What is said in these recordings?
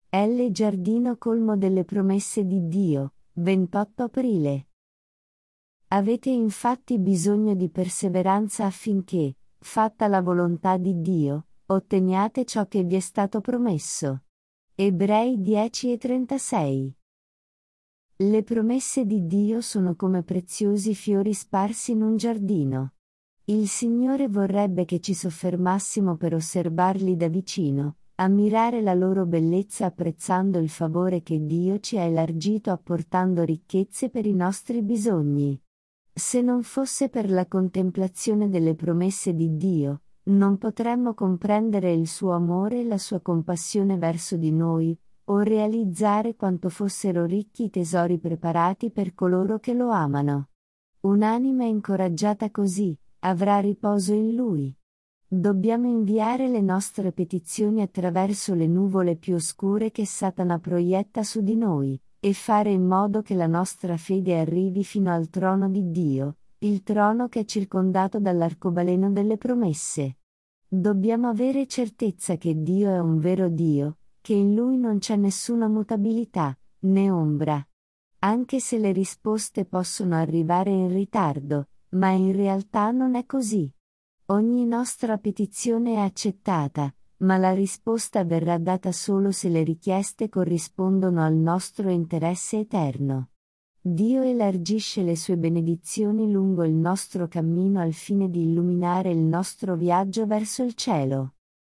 L. Giardino colmo delle promesse di Dio, 28 aprile. Avete infatti bisogno di perseveranza affinché, fatta la volontà di Dio, otteniate ciò che vi è stato promesso. Ebrei 10:36. Le promesse di Dio sono come preziosi fiori sparsi in un giardino. Il Signore vorrebbe che ci soffermassimo per osservarli da vicino, ammirare la loro bellezza apprezzando il favore che Dio ci ha elargito apportando ricchezze per i nostri bisogni. Se non fosse per la contemplazione delle promesse di Dio, non potremmo comprendere il suo amore e la sua compassione verso di noi, o realizzare quanto fossero ricchi i tesori preparati per coloro che lo amano. Un'anima incoraggiata così, avrà riposo in Lui. Dobbiamo inviare le nostre petizioni attraverso le nuvole più oscure che Satana proietta su di noi, e fare in modo che la nostra fede arrivi fino al trono di Dio, il trono che è circondato dall'arcobaleno delle promesse. Dobbiamo avere certezza che Dio è un vero Dio, che in Lui non c'è nessuna mutabilità, né ombra. Anche se le risposte possono arrivare in ritardo, ma in realtà non è così. Ogni nostra petizione è accettata, ma la risposta verrà data solo se le richieste corrispondono al nostro interesse eterno. Dio elargisce le sue benedizioni lungo il nostro cammino al fine di illuminare il nostro viaggio verso il cielo.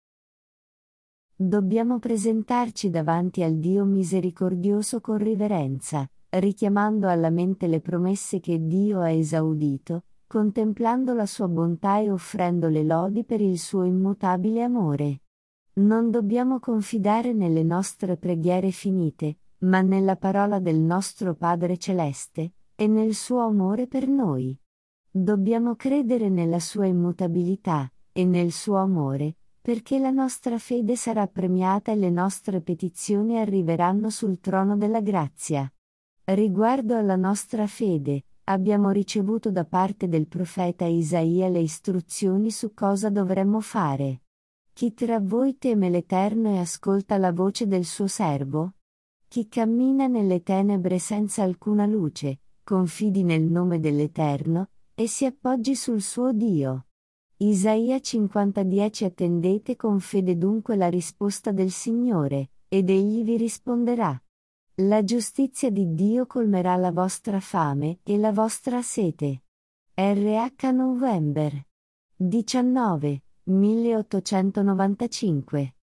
Dobbiamo presentarci davanti al Dio misericordioso con riverenza, richiamando alla mente le promesse che Dio ha esaudito, contemplando la sua bontà e offrendo le lodi per il suo immutabile amore. Non dobbiamo confidare nelle nostre preghiere finite, ma nella parola del nostro Padre Celeste, e nel suo amore per noi. Dobbiamo credere nella sua immutabilità, e nel suo amore, perché la nostra fede sarà premiata e le nostre petizioni arriveranno sul trono della grazia. Riguardo alla nostra fede, abbiamo ricevuto da parte del profeta Isaia le istruzioni su cosa dovremmo fare. Chi tra voi teme l'Eterno e ascolta la voce del suo servo? Chi cammina nelle tenebre senza alcuna luce, confidi nel nome dell'Eterno, e si appoggi sul suo Dio. Isaia 50:10. Attendete con fede dunque la risposta del Signore, ed Egli vi risponderà. La giustizia di Dio colmerà la vostra fame e la vostra sete. RH November 19, 1895